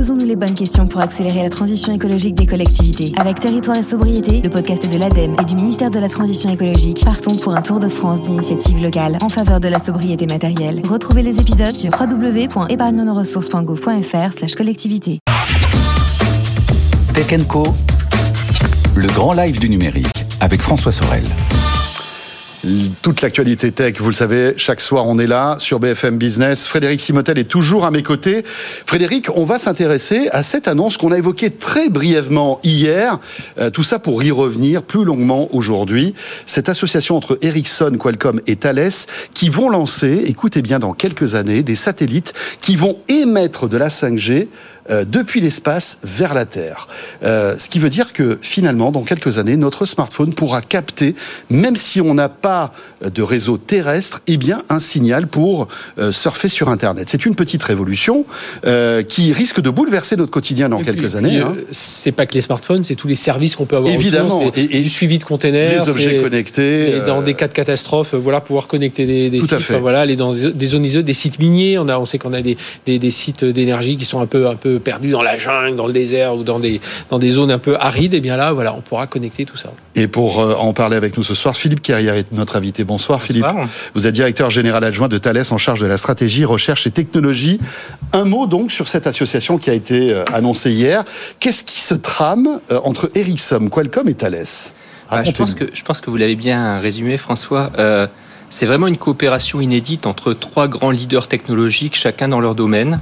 Posons-nous les bonnes questions pour accélérer la transition écologique des collectivités. Avec Territoire et Sobriété, le podcast de l'ADEME et du ministère de la Transition écologique, partons pour un tour de France d'initiatives locales en faveur de la sobriété matérielle. Retrouvez les épisodes sur www.épargnenoressources.gouv.fr/collectivité. Tech & Co, le grand live du numérique avec François Sorel. Toute l'actualité tech, vous le savez, chaque soir on est là sur BFM Business. Frédéric Simotel est toujours à mes côtés. Frédéric, on va s'intéresser à cette annonce qu'on a évoquée très brièvement hier. Tout ça pour y revenir plus longuement aujourd'hui. Cette association entre Ericsson, Qualcomm et Thales qui vont lancer, écoutez bien, dans quelques années, des satellites qui vont émettre de la 5G depuis l'espace vers la Terre. Ce qui veut dire que finalement, dans quelques années, notre smartphone pourra capter, même si on n'a pas de réseau terrestre, eh bien un signal pour surfer sur Internet. C'est une petite révolution qui risque de bouleverser notre quotidien dans quelques années. C'est pas que les smartphones, c'est tous les services qu'on peut avoir. Évidemment. Autour, c'est du suivi de containers, les objets connectés. Et dans des cas de catastrophe, pouvoir connecter des sites. Aller dans des zones isolées, des sites miniers. On sait qu'on a des sites d'énergie qui sont un peu perdus dans la jungle, dans le désert ou dans des zones un peu arides. Et bien là, on pourra connecter tout ça. Et pour en parler avec nous ce soir, Philippe Carrière est notre invité. Bonsoir Philippe. Vous êtes directeur général adjoint de Thales en charge de la stratégie, recherche et technologie. Un mot donc sur cette association qui a été annoncée hier. Qu'est-ce qui se trame entre Ericsson, Qualcomm et Thales ? Je pense que vous l'avez bien résumé, François. C'est vraiment une coopération inédite entre trois grands leaders technologiques, chacun dans leur domaine.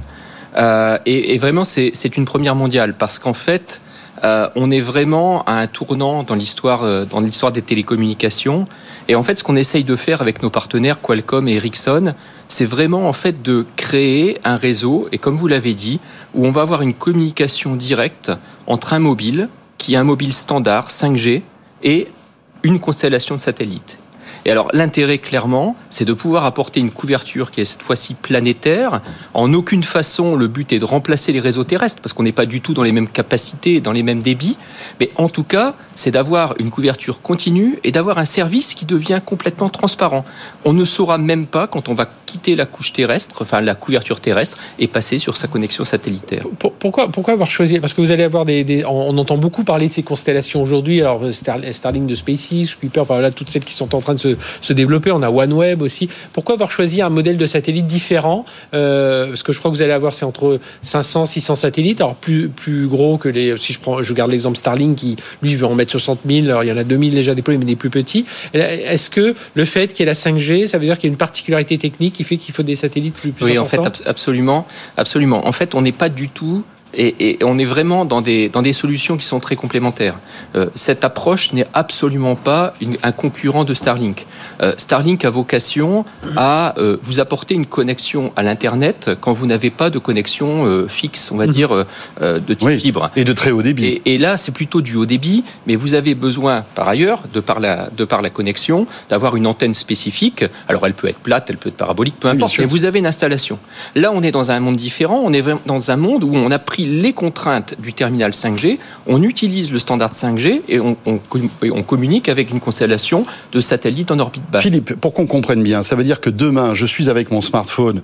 Et vraiment, c'est une première mondiale parce qu'en fait, on est vraiment à un tournant dans l'histoire des télécommunications. Et en fait, ce qu'on essaye de faire avec nos partenaires Qualcomm et Ericsson, c'est vraiment en fait de créer un réseau, et comme vous l'avez dit, où on va avoir une communication directe entre un mobile, qui est un mobile standard 5G, et une constellation de satellites. Et alors, l'intérêt, clairement, c'est de pouvoir apporter une couverture qui est cette fois-ci planétaire. En aucune façon, le but est de remplacer les réseaux terrestres, parce qu'on n'est pas du tout dans les mêmes capacités, dans les mêmes débits. Mais en tout cas, c'est d'avoir une couverture continue et d'avoir un service qui devient complètement transparent. On ne saura même pas quand on va quitter la couche terrestre, enfin la couverture terrestre, et passer sur sa connexion satellitaire. Pourquoi avoir choisi ? Parce que vous allez avoir on entend beaucoup parler de ces constellations aujourd'hui. Alors, Starlink de SpaceX, Kuiper, toutes celles qui sont en train de se développer. On a OneWeb aussi. Pourquoi avoir choisi un modèle de satellite différent ? Parce que je crois que vous allez avoir, c'est entre 500 600 satellites. Alors, plus gros que si je garde l'exemple Starlink qui, lui, veut en mettre 60 000. Alors, il y en a 2000 déjà déployés, mais des plus petits. Est-ce que le fait qu'il y ait la 5G, ça veut dire qu'il y a une particularité technique qui fait qu'il faut des satellites plus oui, importants ? En fait, absolument. En fait, on n'est pas du tout... Et on est vraiment dans des solutions qui sont très complémentaires. Cette approche n'est absolument pas un concurrent de Starlink. Starlink a vocation à vous apporter une connexion à l'Internet quand vous n'avez pas de connexion fixe, on va dire, de type fibre. Et de très haut débit. Et là, c'est plutôt du haut débit, mais vous avez besoin, par ailleurs, de par la connexion, d'avoir une antenne spécifique. Alors, elle peut être plate, elle peut être parabolique, peu importe, mais vous avez une installation. Là, on est dans un monde différent, on est dans un monde où on a pris les contraintes du terminal 5G, on utilise le standard 5G et on communique avec une constellation de satellites en orbite basse. Philippe, pour qu'on comprenne bien, ça veut dire que demain, je suis avec mon smartphone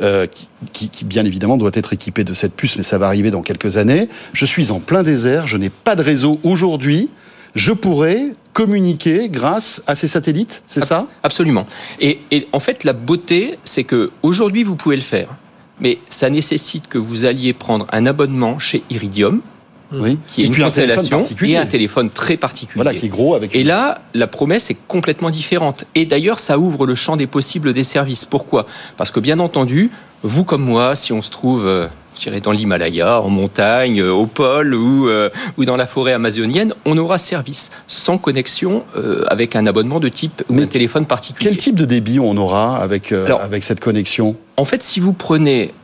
qui bien évidemment doit être équipé de cette puce, mais ça va arriver dans quelques années. Je suis en plein désert, je n'ai pas de réseau aujourd'hui. Je pourrais communiquer grâce à ces satellites, c'est ça ? Absolument. Et en fait, la beauté, c'est que aujourd'hui, vous pouvez le faire. Mais ça nécessite que vous alliez prendre un abonnement chez Iridium, qui est une constellation et un téléphone très particulier. Voilà, qui est gros. Et là, la promesse est complètement différente. Et d'ailleurs, ça ouvre le champ des possibles des services. Pourquoi ? Parce que bien entendu, vous comme moi, si on se trouve... dans l'Himalaya, en montagne, au pôle ou dans la forêt amazonienne, on aura service sans connexion avec un abonnement de type ou un téléphone particulier. Quel type de débit on aura avec cette connexion ? En fait, si vous prenez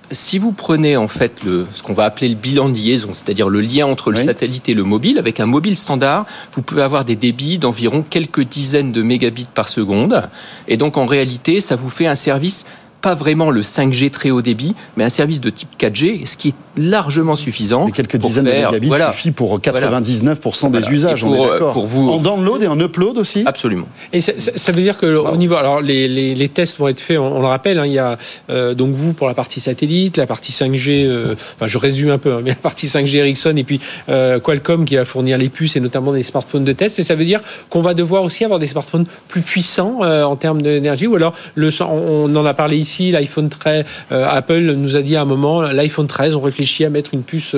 en fait ce qu'on va appeler le bilan de liaison, c'est-à-dire le lien entre le satellite et le mobile, avec un mobile standard, vous pouvez avoir des débits d'environ quelques dizaines de mégabits par seconde. Et donc, en réalité, ça vous fait un service pas vraiment le 5G très haut débit, mais un service de type 4G, ce qui est largement suffisant. Et quelques dizaines de mégabits suffit pour 99% des usages, on est d'accord. Pour vous... En download et en upload aussi ? Absolument. Et ça veut dire que au niveau... Alors, les tests vont être faits, on le rappelle, il y a donc vous pour la partie satellite, la partie 5G, je résume un peu, mais la partie 5G Ericsson et puis Qualcomm qui va fournir les puces et notamment des smartphones de test. Mais ça veut dire qu'on va devoir aussi avoir des smartphones plus puissants en termes d'énergie, ou alors on en a parlé ici, l'iPhone 13, Apple nous a dit à un moment, l'iPhone 13, on réfléchit à mettre une puce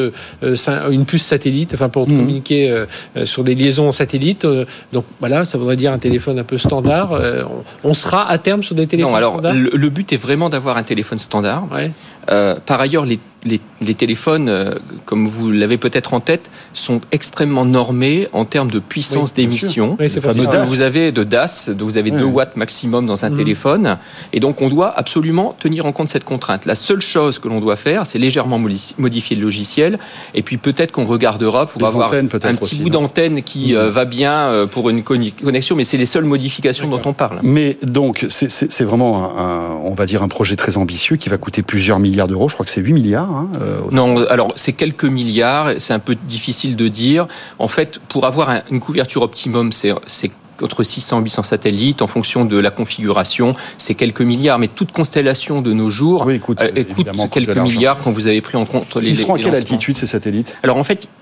satellite, pour communiquer sur des liaisons en satellite. Donc voilà, ça voudrait dire un téléphone un peu standard. On sera à terme sur des téléphones standards. Le but est vraiment d'avoir un téléphone standard. Ouais. Par ailleurs, les téléphones, comme vous l'avez peut-être en tête, sont extrêmement normés en termes de puissance d'émission. Oui, vous avez de DAS, vous avez 2 watts maximum dans un téléphone, et donc on doit absolument tenir en compte cette contrainte. La seule chose que l'on doit faire, c'est légèrement modifier le logiciel, et puis peut-être qu'on regardera pour avoir un petit bout d'antenne qui va bien pour une connexion, mais c'est les seules modifications dont on parle. Mais donc, c'est vraiment, on va dire, un projet très ambitieux qui va coûter plusieurs milliards d'euros. Je crois que c'est 8 milliards. Non, alors c'est quelques milliards, c'est un peu difficile de dire. En fait, pour avoir une couverture optimum, c'est entre 600 et 800 satellites, en fonction de la configuration, c'est quelques milliards. Mais toute constellation de nos jours coûte quelques milliards quand vous avez pris en compte les Ils seront à quelle altitude, ces satellites ? Alors en fait,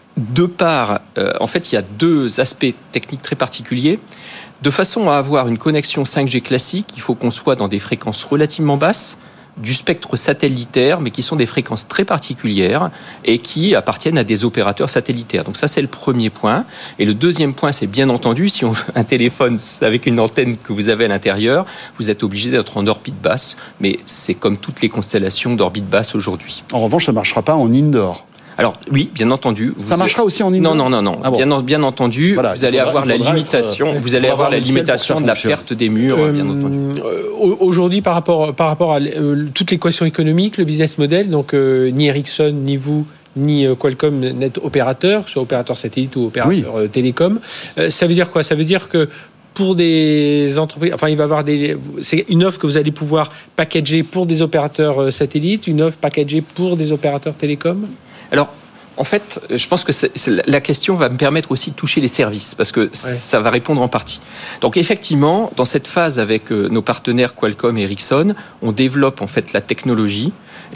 il y a 2 aspects techniques très particuliers. De façon à avoir une connexion 5G classique, il faut qu'on soit dans des fréquences relativement basses, du spectre satellitaire, mais qui sont des fréquences très particulières et qui appartiennent à des opérateurs satellitaires. Donc ça, c'est le premier point. Et le deuxième point, c'est bien entendu, si on veut un téléphone avec une antenne que vous avez à l'intérieur, vous êtes obligé d'être en orbite basse, mais c'est comme toutes les constellations d'orbite basse aujourd'hui. En revanche, ça ne marchera pas en indoor. Alors oui, bien entendu. Ça marchera aussi en indoor ? Non. Ah bon. Bien entendu, voilà, vous allez avoir la limitation. Vous allez avoir la limitation de la perte des murs, bien entendu. Aujourd'hui, par rapport à toute l'équation économique, le business model, donc ni Ericsson, ni vous, ni Qualcomm n'êtes opérateur, soit opérateur satellite ou opérateur télécom. Ça veut dire quoi ? Ça veut dire que pour des entreprises, il va y avoir c'est une offre que vous allez pouvoir packager pour des opérateurs satellites, une offre packagée pour des opérateurs télécoms ? Alors, en fait, je pense que la question va me permettre aussi de toucher les services, parce que ça va répondre en partie. Donc, effectivement, dans cette phase avec nos partenaires Qualcomm et Ericsson, on développe en fait la technologie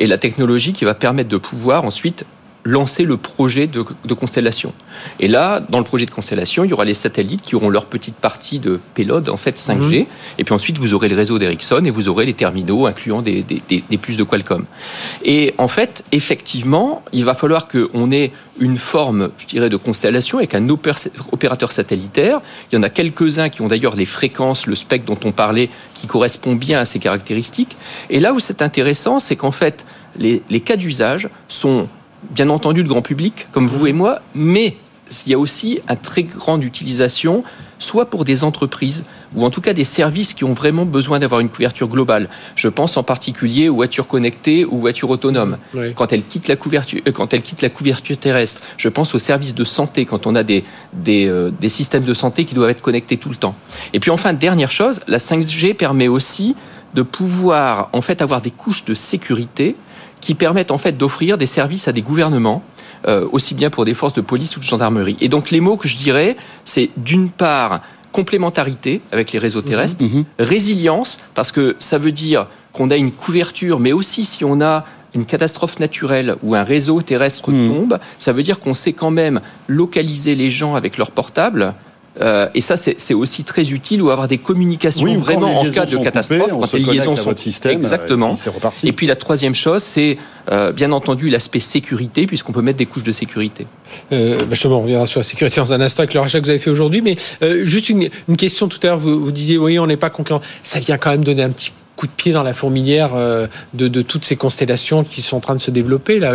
qui va permettre de pouvoir ensuite lancer le projet de constellation. Et là, dans le projet de constellation, il y aura les satellites qui auront leur petite partie de payload, en fait 5G, et puis ensuite vous aurez le réseau d'Ericsson et vous aurez les terminaux incluant des puces de Qualcomm. Et en fait, effectivement, il va falloir qu'on ait une forme, je dirais, de constellation avec un opérateur satellitaire. Il y en a quelques-uns qui ont d'ailleurs les fréquences, le spectre dont on parlait, qui correspond bien à ces caractéristiques. Et là où c'est intéressant, c'est qu'en fait, les cas d'usage sont bien entendu le grand public, comme vous et moi, mais il y a aussi une très grande utilisation, soit pour des entreprises, ou en tout cas des services qui ont vraiment besoin d'avoir une couverture globale. Je pense en particulier aux voitures connectées ou voitures autonomes. Oui. Quand elles quittent la couverture terrestre, je pense aux services de santé, quand on a des systèmes de santé qui doivent être connectés tout le temps. Et puis enfin, dernière chose, la 5G permet aussi de pouvoir en fait avoir des couches de sécurité qui permettent en fait d'offrir des services à des gouvernements, aussi bien pour des forces de police ou de gendarmerie. Et donc les mots que je dirais, c'est d'une part complémentarité avec les réseaux terrestres, résilience, parce que ça veut dire qu'on a une couverture, mais aussi si on a une catastrophe naturelle ou un réseau terrestre tombe, ça veut dire qu'on sait quand même localiser les gens avec leur portable. Et ça, c'est aussi très utile, ou avoir des communications vraiment en cas de catastrophe, quand les liaisons sont système, exactement. Et c'est reparti. Et puis la troisième chose, c'est bien entendu l'aspect sécurité, puisqu'on peut mettre des couches de sécurité. Justement, on reviendra sur la sécurité dans un instant avec le rachat que vous avez fait aujourd'hui, mais juste une question tout à l'heure, vous disiez, oui, on n'est pas concurrent. Ça vient quand même donner un petit coup de pied dans la fourmilière de toutes ces constellations qui sont en train de se développer là.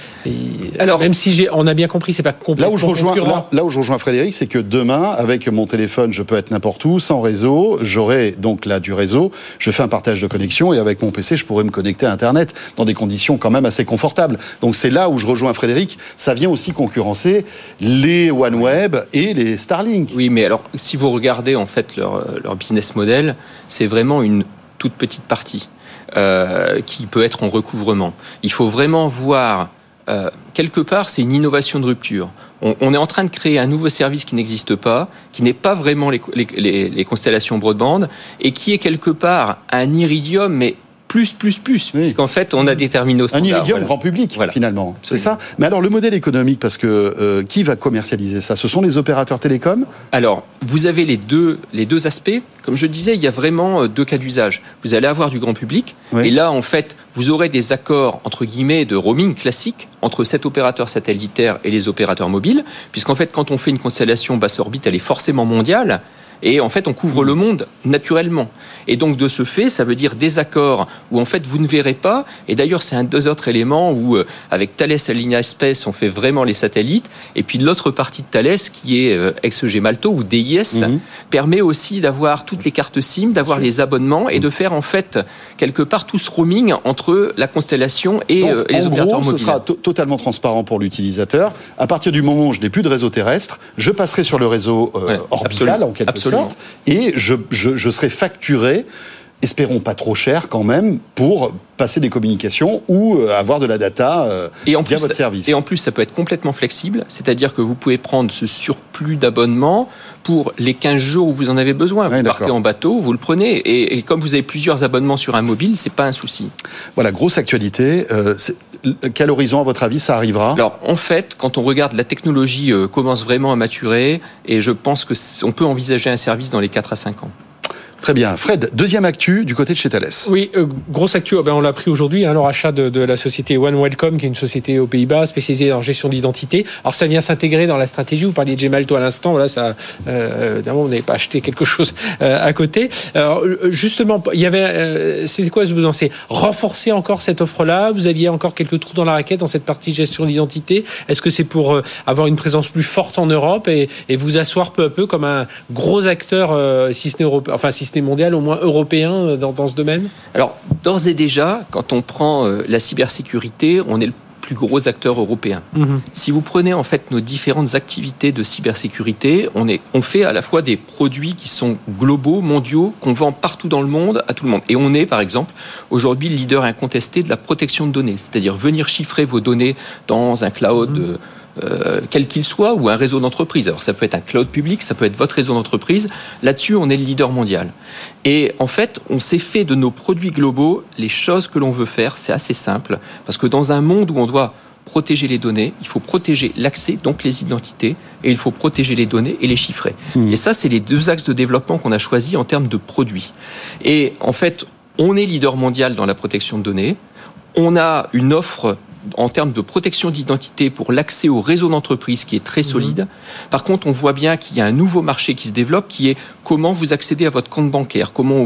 Alors, même si on a bien compris, c'est pas complètement concurrent. Là où je rejoins Frédéric, c'est que demain, avec mon téléphone, je peux être n'importe où, sans réseau. J'aurai donc là du réseau. Je fais un partage de connexion et avec mon PC, je pourrais me connecter à Internet dans des conditions quand même assez confortables. Donc c'est là où je rejoins Frédéric. Ça vient aussi concurrencer les OneWeb et les Starlink. Oui, mais alors si vous regardez en fait leur business model, c'est vraiment une toute petite partie qui peut être en recouvrement. Il faut vraiment voir quelque part, c'est une innovation de rupture. On est en train de créer un nouveau service qui n'existe pas, qui n'est pas vraiment les constellations broadband, et qui est quelque part un iridium, mais plus, oui. Parce qu'en fait, on a des terminaux standards. Un iridium grand public, finalement. C'est ça. Mais alors, le modèle économique, parce que qui va commercialiser ça ? Ce sont les opérateurs télécoms ? Alors, vous avez les deux aspects. Comme je disais, il y a vraiment 2 cas d'usage. Vous allez avoir du grand public, et là, en fait, vous aurez des accords, entre guillemets, de roaming classique entre cet opérateur satellitaire et les opérateurs mobiles, puisqu'en fait, quand on fait une constellation basse orbite, elle est forcément mondiale. Et en fait, on couvre le monde naturellement. Et donc, de ce fait, ça veut dire des accords où, en fait, vous ne verrez pas. Et d'ailleurs, c'est un des autres éléments où, avec Thales Alenia Space, on fait vraiment les satellites. Et puis, l'autre partie de Thales, qui est ex-Gemalto ou DIS, permet aussi d'avoir toutes les cartes SIM, d'avoir les abonnements et de faire, en fait, quelque part, tout ce roaming entre la constellation et les opérateurs mobiles. Ce sera totalement transparent pour l'utilisateur. À partir du moment où je n'ai plus de réseau terrestre, je passerai sur le réseau orbital, en quelque sorte. Et je serai facturé, espérons pas trop cher quand même, pour passer des communications ou avoir de la data via votre service. Et en plus, ça peut être complètement flexible, c'est-à-dire que vous pouvez prendre ce surplus d'abonnement pour les 15 jours où vous en avez besoin. Vous partez en bateau, vous le prenez, et comme vous avez plusieurs abonnements sur un mobile, c'est pas un souci. Voilà, grosse actualité. Quel horizon, à votre avis, ça arrivera ? Alors, en fait, quand on regarde, la technologie commence vraiment à maturer, et je pense qu'on peut envisager un service dans les 4 à 5 ans. Très bien. Fred, deuxième actu du côté de chez Thales. Oui, grosse actu, on l'a pris aujourd'hui, le rachat de la société One Welcome, qui est une société aux Pays-Bas spécialisée en gestion d'identité. Alors ça vient s'intégrer dans la stratégie, vous parliez de Gemalto à l'instant, on n'avait pas acheté quelque chose à côté. Alors, justement, il y avait, c'était quoi ce besoin ? C'est renforcer encore cette offre-là ? Vous aviez encore quelques trous dans la raquette dans cette partie gestion d'identité ? Est-ce que c'est pour avoir une présence plus forte en Europe et vous asseoir peu à peu comme un gros acteur, si ce n'est européen, enfin si mondial, au moins européen dans ce domaine ? Alors, d'ores et déjà, quand on prend la cybersécurité, on est le plus gros acteur européen. Si vous prenez en fait nos différentes activités de cybersécurité, on fait à la fois des produits qui sont globaux, mondiaux, qu'on vend partout dans le monde, à tout le monde. Et on est, par exemple, aujourd'hui le leader incontesté de la protection de données, c'est-à-dire venir chiffrer vos données dans un cloud quel qu'il soit, ou un réseau d'entreprise. Alors ça peut être un cloud public, ça peut être votre réseau d'entreprise. Là-dessus, on est le leader mondial. Et en fait, on s'est fait de nos produits globaux les choses que l'on veut faire. C'est assez simple, parce que dans un monde où on doit protéger les données, il faut protéger l'accès, donc les identités, et il faut protéger les données et les chiffrer. Et ça, c'est les 2 axes de développement qu'on a choisis en termes de produits. Et en fait, on est leader mondial dans la protection de données. On a une offre en termes de protection d'identité pour l'accès au réseau d'entreprise qui est très solide. Par contre, on voit bien qu'il y a un nouveau marché qui se développe, qui est comment vous accédez à votre compte bancaire, comment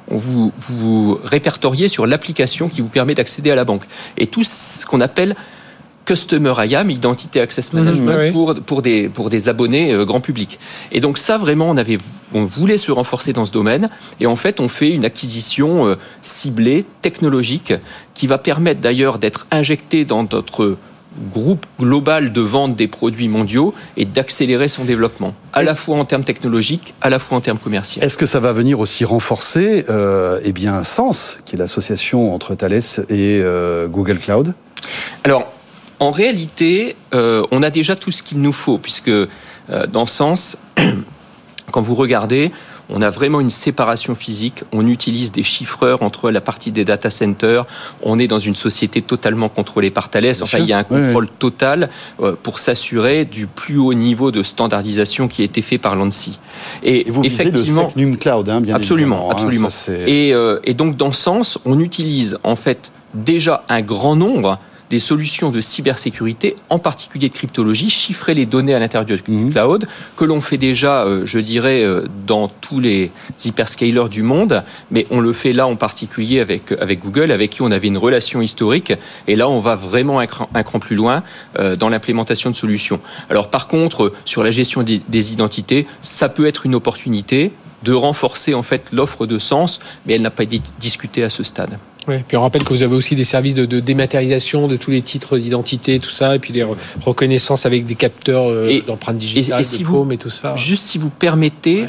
vous répertoriez sur l'application qui vous permet d'accéder à la banque. Et tout ce qu'on appelle Customer IAM, Identity Access Management, pour des abonnés grand public. Et donc ça, vraiment, on voulait se renforcer dans ce domaine. Et en fait, on fait une acquisition ciblée, technologique, qui va permettre d'ailleurs d'être injecté dans notre groupe global de vente des produits mondiaux et d'accélérer son développement, à la fois en termes technologiques, à la fois en termes commerciaux. Est-ce que ça va venir aussi renforcer SENS, qui est l'association entre Thales et Google Cloud ? Alors, en réalité, on a déjà tout ce qu'il nous faut, puisque dans SENS, quand vous regardez, on a vraiment une séparation physique. On utilise des chiffreurs entre la partie des data centers. On est dans une société totalement contrôlée par Thales. Enfin, il y a un contrôle total pour s'assurer du plus haut niveau de standardisation qui a été fait par l'ANSSI. Et vous visez le Secnum Cloud, bien absolument, évidemment. Absolument. Et donc, dans ce sens, on utilise en fait déjà un grand nombre des solutions de cybersécurité, en particulier de cryptologie, chiffrer les données à l'intérieur du cloud, que l'on fait déjà, je dirais, dans tous les hyperscalers du monde, mais on le fait là en particulier avec Google, avec qui on avait une relation historique, et là on va vraiment un cran plus loin dans l'implémentation de solutions. Alors par contre, sur la gestion des identités, ça peut être une opportunité de renforcer en fait l'offre de SENS, mais elle n'a pas été discutée à ce stade. Oui, puis on rappelle que vous avez aussi des services de dématérialisation de tous les titres d'identité, tout ça, et puis des reconnaissances avec des capteurs d'empreintes digitales, de paume et tout ça. Juste si vous permettez,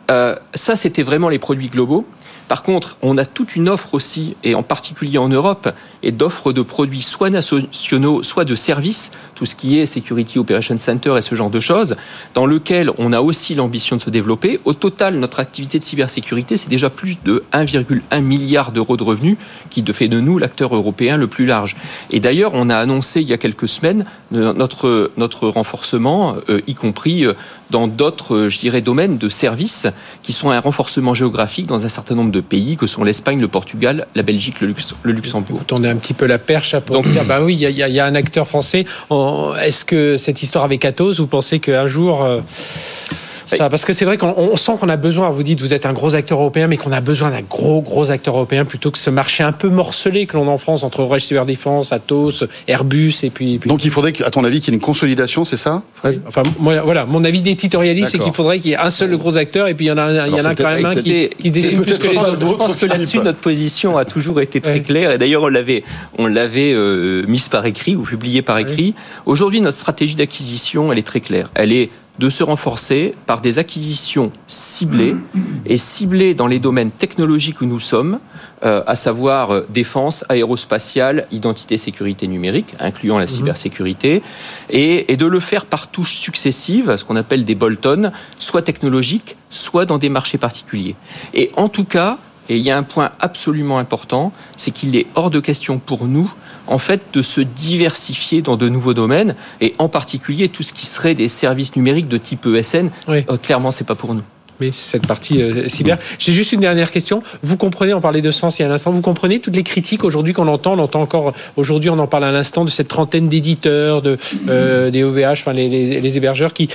ça c'était vraiment les produits globaux. Par contre, on a toute une offre aussi, et en particulier en Europe, et d'offres de produits soit nationaux, soit de services, tout ce qui est Security Operations Center et ce genre de choses, dans lequel on a aussi l'ambition de se développer. Au total, notre activité de cybersécurité, c'est déjà plus de 1,1 milliard d'euros de revenus qui fait de nous l'acteur européen le plus large. Et d'ailleurs, on a annoncé il y a quelques semaines notre renforcement, y compris dans d'autres, domaines de services qui sont un renforcement géographique dans un certain nombre de pays, que sont l'Espagne, le Portugal, la Belgique, le Luxembourg. Vous tendez un petit peu la perche pour dire, oui, il y a un acteur français. Est-ce que cette histoire avec Atos, vous pensez qu'un jour... parce que c'est vrai qu'on sent qu'on a besoin, vous dites, vous êtes un gros acteur européen, mais qu'on a besoin d'un gros acteur européen plutôt que ce marché un peu morcelé que l'on a en France entre Orange Cyberdéfense, Atos, Airbus et puis... Donc il faudrait, à ton avis, qu'il y ait une consolidation, c'est ça, Fred ? Enfin, mon avis d'éditorialiste, c'est qu'il faudrait qu'il y ait un seul gros acteur et puis il y en a quand même un qui se dessine plus que les autres. Je pense que là-dessus, notre position a toujours été très claire, et d'ailleurs on l'avait mise par écrit ou publiée par écrit. Aujourd'hui, notre stratégie d'acquisition, elle est très claire. Elle est de se renforcer par des acquisitions ciblées et ciblées dans les domaines technologiques où nous sommes, à savoir défense, aérospatiale, identité, sécurité numérique, incluant la cybersécurité, et de le faire par touches successives, ce qu'on appelle des bolt-on, soit technologiques, soit dans des marchés particuliers. Et en tout cas, et il y a un point absolument important, c'est qu'il est hors de question pour nous, en fait, de se diversifier dans de nouveaux domaines, et en particulier tout ce qui serait des services numériques de type ESN. Clairement, c'est pas pour nous. Mais cette partie cyber. J'ai juste une dernière question. Vous comprenez, on parlait de sens il y a un instant, vous comprenez toutes les critiques aujourd'hui qu'on entend, on entend encore aujourd'hui, on en parle à l'instant, de cette trentaine d'éditeurs, des OVH, enfin les hébergeurs qui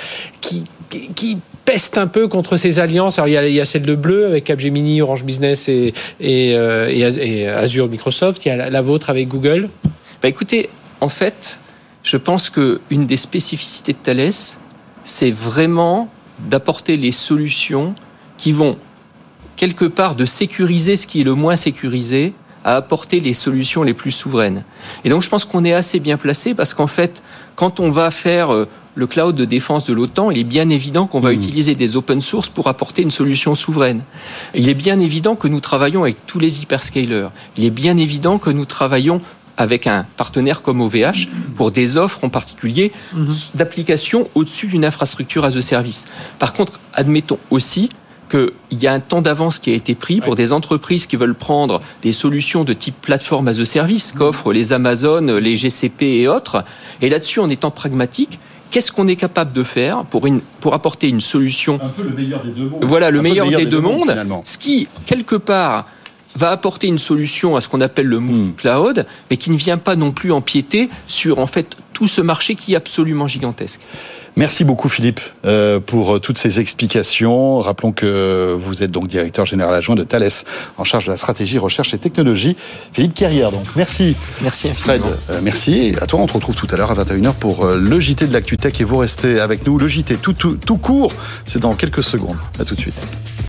peste un peu contre ces alliances. Alors il y a celle de Bleu avec Capgemini, Orange Business et Azure, Microsoft. Il y a la vôtre avec Google. Écoutez, en fait, je pense qu'une des spécificités de Thales, c'est vraiment d'apporter les solutions qui vont quelque part de sécuriser ce qui est le moins sécurisé à apporter les solutions les plus souveraines. Et donc je pense qu'on est assez bien placé parce qu'en fait, quand on va faire le cloud de défense de l'OTAN, il est bien évident qu'on va utiliser des open source pour apporter une solution souveraine. Il est bien évident que nous travaillons avec tous les hyperscalers. Il est bien évident que nous travaillons avec un partenaire comme OVH pour des offres en particulier d'applications au-dessus d'une infrastructure as a service. Par contre, admettons aussi qu'il y a un temps d'avance qui a été pris pour des entreprises qui veulent prendre des solutions de type plateforme as a service qu'offrent les Amazon, les GCP et autres. Et là-dessus, en étant pragmatique, qu'est-ce qu'on est capable de faire pour apporter une solution... Un peu le meilleur des deux mondes. Voilà, le meilleur des deux mondes, finalement. Ce qui, quelque part, va apporter une solution à ce qu'on appelle le move cloud, mais qui ne vient pas non plus empiéter sur, en fait, tout ce marché qui est absolument gigantesque. Merci beaucoup Philippe pour toutes ces explications. Rappelons que vous êtes donc directeur général adjoint de Thales en charge de la stratégie, recherche et technologie. Philippe Carrière, donc merci. Merci Fred, merci. À toi, on te retrouve tout à l'heure à 21h pour le JT de l'Actu Tech et vous restez avec nous. Le JT tout court, c'est dans quelques secondes. À tout de suite.